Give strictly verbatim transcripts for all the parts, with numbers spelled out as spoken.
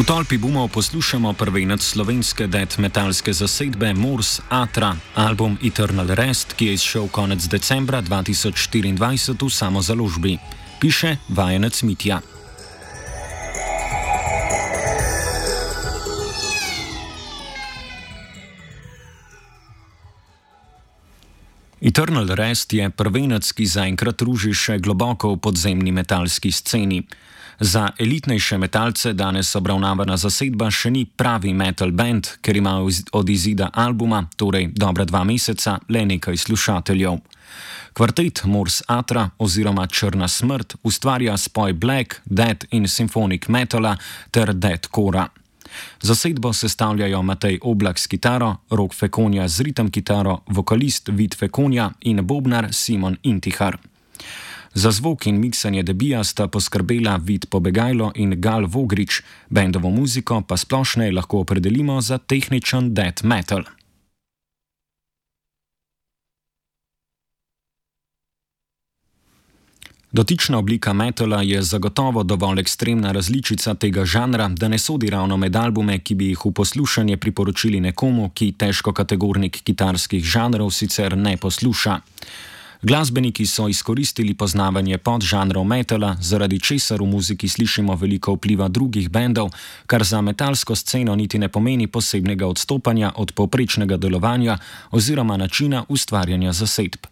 V tolpi bomo poslušamo prvenec slovenske death metalske zasedbe Mors Atra, album Eternal Rest, ki je izšel konec decembra dva tisoč štiriindvajset v samozaložbi. Piše vajenec Mitja. Eternal Rest je prvenec, ki zaenkrat ruži še globoko v podzemni metalski sceni. Za elitnejše metalce danes obravnavana zasedba še ni pravi metal band, ker ima od izida albuma, torej dobra dva meseca, le nekaj slušateljev. Kvartet Mors Atra oziroma Črna smrt ustvarja spoj black, death in symphonic metala ter deathcora. Zasedbo sestavljajo Matej Oblak s kitaro, Rok Fekonja z ritem kitaro, vokalist Vid Fekonja in bobnar Simon Intihar. Za zvok in miksanje debija sta poskrbela Vid Pobegajlo in Gal Vogrič, bendovo muziko pa splošneje lahko opredelimo za tehničen death metal. Dotična oblika metala je zagotovo dovolj ekstremna različica tega žanra, da ne sodi ravno med albume, ki bi jih v poslušanje priporočili nekomu, ki težkokategornik kitarskih žanrov sicer ne posluša. Glasbeniki so izkoristili poznavanje podžanrov metala, zaradi česar v muziki slišimo veliko vpliva drugih bendov, kar za metalsko sceno niti ne pomeni posebnega odstopanja od povprečnega delovanja oziroma načina ustvarjanja zasedb.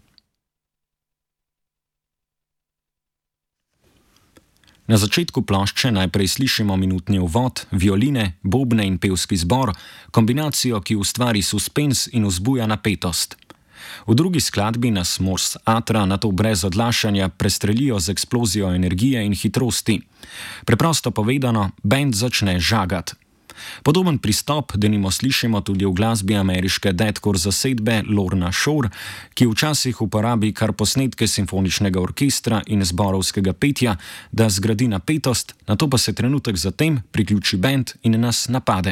Na začetku plošče najprej slišimo minutni uvod, violine, bobne in pevski zbor, kombinacijo, ki ustvari suspens in vzbuja napetost. V drugi skladbi nas Mors Atra nato brez odlašanja prestrelijo z eksplozijo energije in hitrosti. Preprosto povedano, bend začne žagati. Podoben pristop denimo slišimo tudi v glasbi ameriške deathcore zasedbe Lorna Shore, ki včasih uporabi kar posnetke simfoničnega orkestra in zborovskega petja, da zgradi napetost, nato pa se trenutek zatem priključi bend in nas napade.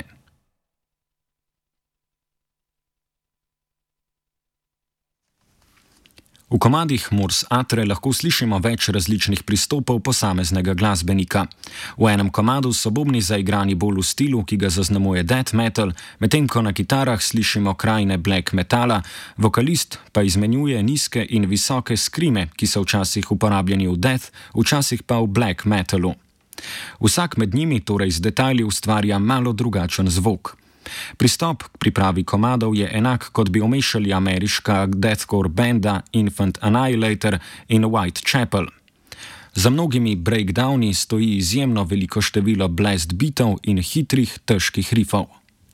V komadih Mors Atre lahko slišimo več različnih pristopov posameznega glasbenika. V enem komadu so bobni zaigrani bolj v stilu, ki ga zaznamuje death metal, medtem ko na kitarah slišimo krajine black metala, vokalist pa izmenjuje nizke in visoke skrime, ki so včasih uporabljeni v death, včasih pa v black metalu. Vsak med njimi torej z detajli ustvarja malo drugačen zvok. Pristop k pripravi komadov je enak, kot bi omešali ameriška deathcore benda Infant Annihilator in Whitechapel. Za mnogimi breakdowni stoji izjemno veliko število blast beatov in hitrih, težkih rifov.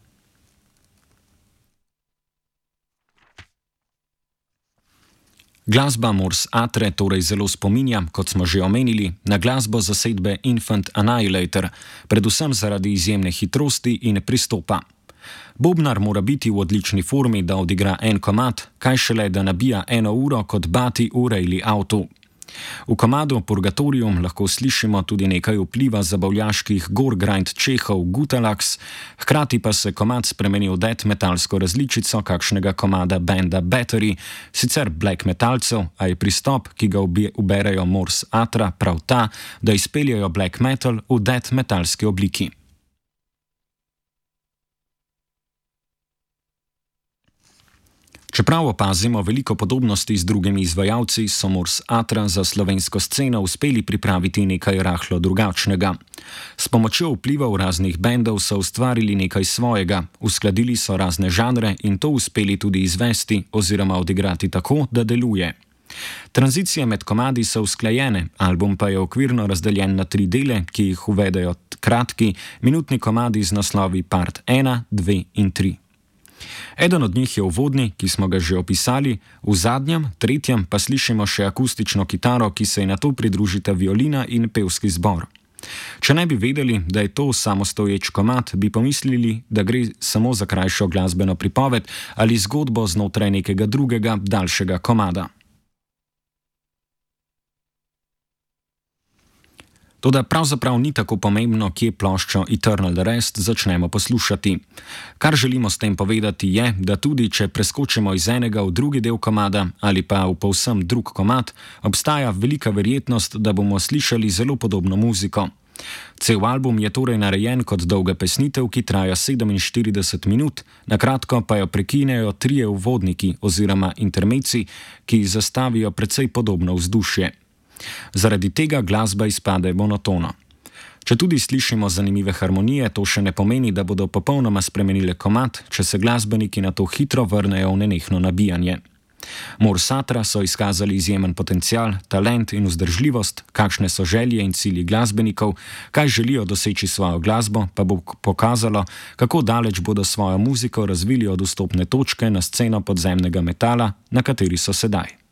Glasba Mors Atre torej zelo spominja, kot smo že omenili, na glasbo zasedbe Infant Annihilator, predvsem zaradi izjemne hitrosti in pristopa. Bobnar mora biti v odlični formi, da odigra en komad, kaj šele, da nabija eno uro kot bati v rejli avtu. V komadu Purgatorium lahko slišimo tudi nekaj vpliva zabavljaških gorgrind čehov Gutalax, hkrati pa se komad spremeni v death metalsko različico kakšnega komada benda Battery, sicer black metalcev, a je pristop, ki ga uberejo Mors Atra, prav ta, da izpeljajo black metal v death metalski obliki. Čeprav opazimo veliko podobnosti z drugimi izvajalci, so Mors Atra za slovensko sceno uspeli pripraviti nekaj rahlo drugačnega. S pomočjo vplivov raznih bendov so ustvarili nekaj svojega, uskladili so razne žanre in to uspeli tudi izvesti oziroma odigrati tako, da deluje. Tranzicije med komadi so usklajene, album pa je okvirno razdeljen na tri dele, ki jih uvedejo kratki, minutni komadi z naslovi part ena, dve in tri. Eden od njih je uvodni, ki smo ga že opisali, v zadnjem, tretjem pa slišimo še akustično kitaro, ki se je nato pridružita violina in pevski zbor. Če ne bi vedeli, da je to samostoječ komad, bi pomislili, da gre samo za krajšo glasbeno pripoved ali zgodbo znotraj nekega drugega, daljšega komada. Toda pravzaprav ni tako pomembno, kje ploščo Eternal Rest začnemo poslušati. Kar želimo s tem povedati je, da tudi če preskočimo iz enega v drugi del komada ali pa v povsem drug komad, obstaja velika verjetnost, da bomo slišali zelo podobno muziko. Cel album je torej narejen kot dolga pesnitev, ki traja sedeminštirideset minut, na kratko pa jo prekinejo trije uvodniki oziroma intermeci, ki zastavijo precej podobno vzdušje. Zaradi tega glasba izpade monotona. Če tudi slišimo zanimive harmonije, to še ne pomeni, da bodo popolnoma spremenile komad, če se glasbeniki na to hitro vrnejo v nenehno nabijanje. Mors Atra so izkazali izjemen potencial, talent in vzdržljivost, kakšne so želje in cilji glasbenikov, kaj želijo doseči svojo glasbo, pa bo pokazalo, kako daleč bodo svojo muziko razvili od vstopne točke na sceno podzemnega metala, na kateri so sedaj.